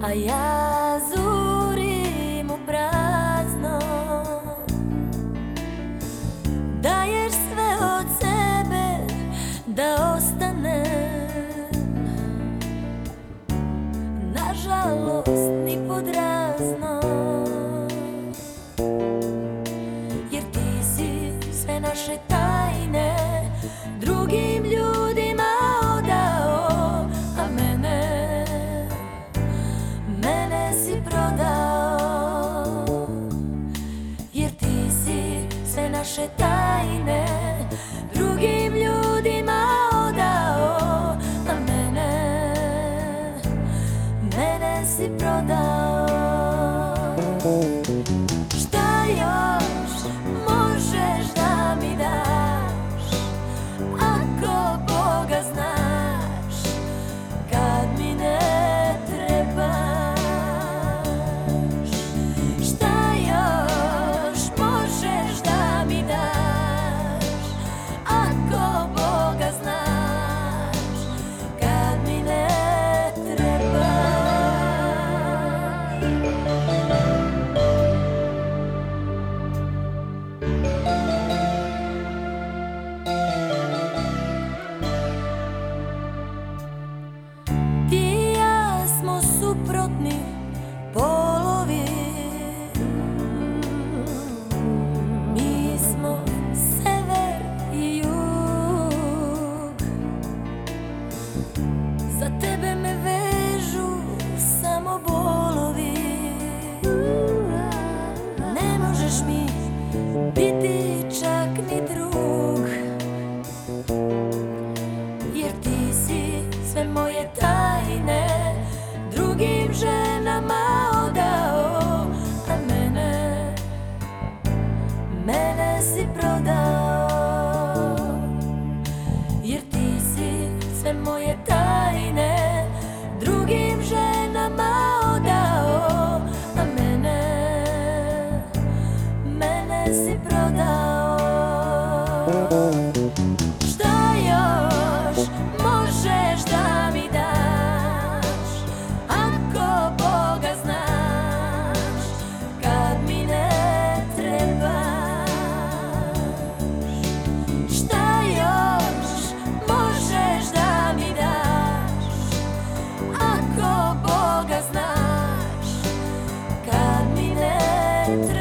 a ja zurim u prazno. Daješ sve od sebe da ostanem, nažalost ni pod razno, jer ti si sve naše tajne drugim ljudima odao, a mene si prodao. Jer ti si sve naše tajne drugim ljudima odao, a mene si prodao. Šta još možeš da mi daš, ako Boga znaš, kad mi ne trebaš? Šta još možeš da mi daš, ako Boga znaš, kad mi ne trebaš? Ti i ja smo suprotni polovi, mi smo sever i jug. Za tebe me vežu samo bolovi, ne možeš mi biti čak ni drug, jer ti si sve moje tajne drugim ženama odao, a mene si prodao. Jer ti si sve moje tajne drugim ženama odao, a mene si prodao. Šta još možeš da mi daš, ako Boga znaš, kad mi ne trebaš? Šta još možeš da mi daš, ako Boga znaš, kad mi ne trebaš?